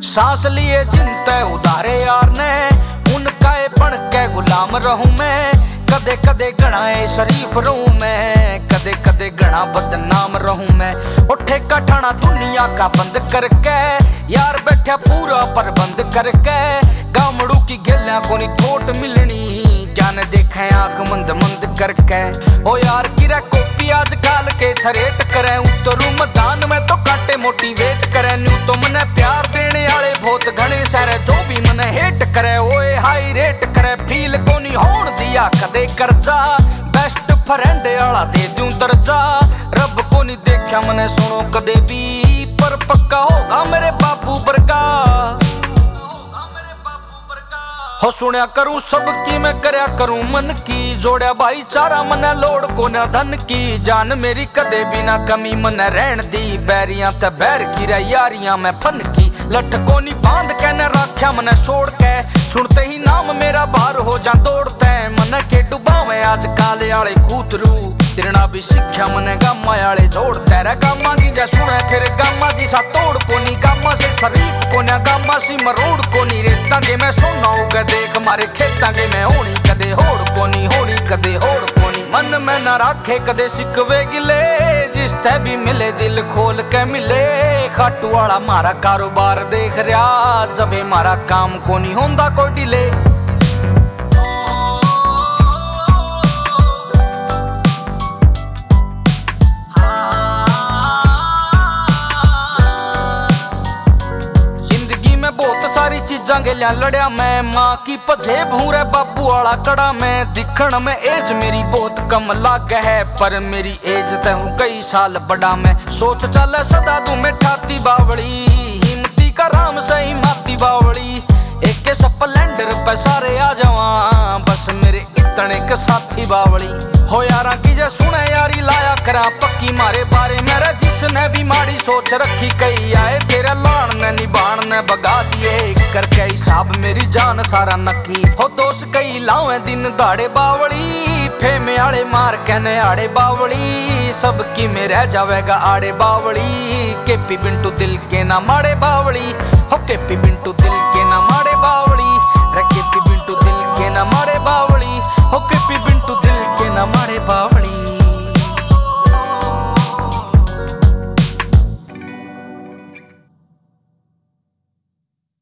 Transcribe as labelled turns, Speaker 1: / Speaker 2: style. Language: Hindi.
Speaker 1: सांस लिए जिनते उधारे यार ने, उनका बन के गुलाम रहूं मैं। कदे कदे गणाए शरीफ रहूं मैं, कदे कदे गणा बदनाम रहूं मैं। उठे का ठाना दुनिया का बंद करके, यार बैठा पूरा प्रबंध करके। गामड़ू की गेलियां को नहीं थोट मिलनी, क्या न देखे आंख मंद मंद करके। ओ यार किरा कॉपी आज काल के छरेट करे, उतरू मैदान में तो काटे मोटिवेट करे। न्यू तो मने प्यार देने वाले बहुत घने सारे, जो भी मने हेट करे ओए हाई रेट करे। फील को नहीं होन दिया कदे कर्जा, बेस्ट फ्रेंड वाला दे दूं दर्जा। रब को नहीं देखा मने सुनो कदे भी, पर पक्का होगा मेरे बाबू बरगा। हो सुनिया करूं सबकी मैं करया करूं मन की, जोड़या भाईचारा मने लोड़ को न धन की। जान मेरी कदे भी ना कमी मने रहन दी, बैरियां ते बैर की रे यारियां में फन की। लठ को नी बांध के न राख्या मने छोड़ के, सुनते ही नाम मेरा बाहर हो जा दौड़ते। मने के डुबावे आज काले आले कूतरू, तिरना भी सीख्या मने गामा आले जोड़ते रे। गामा की जा सुने फिर गामा जी सा तोड़ को नी, गामा से शरीफ को न गामा सी मरोड़ को नी। रेता के मैं सोना उगे देख मारे खेता के मैं होनी कदे होड़ को नी, होनी कदे होड़ को नी। मन में ना राखे कदे सिकवे गिले, जिस ते भी मिले दिल खोल के मिले। खाटू वाला मारा कारोबार देख रहा, जबे मारा काम को नी होंदा कोई डिले। बहुत सारी चीजा गेलिया लड़िया मैं, माँ की पछे भूरे बाबू वाला कड़ा में। दिखण में एज मेरी बहुत कम लाग है, पर मेरी एज ते हूँ कई साल बड़ा मैं। सोच चले सदा दूं मैं ठाती बावड़ी, हिम्मती का राम सही माती बावड़ी। एक स्प्लेंडर पे सारे आ जावा, बस मेरे इतने के साथी बावड़ी। हो यारा की जे सुने यारी लाया करा पक्की, मारे बारे मेरे जिसने भी माड़ी सोच रखी। कई आए तेरे लान ने निभान ने बगा दिए, करके हिसाब मेरी जान सारा नकी। हो दोस्त कई लावे दिन दाड़े बावड़ी, फेमे आड़े मार के ने आड़े बावड़ी। सबकी में रह जावेगा आड़े बावड़ी, केपी बिंटू दिल के ना माड़े बावड़ी। हो केपी बिंटू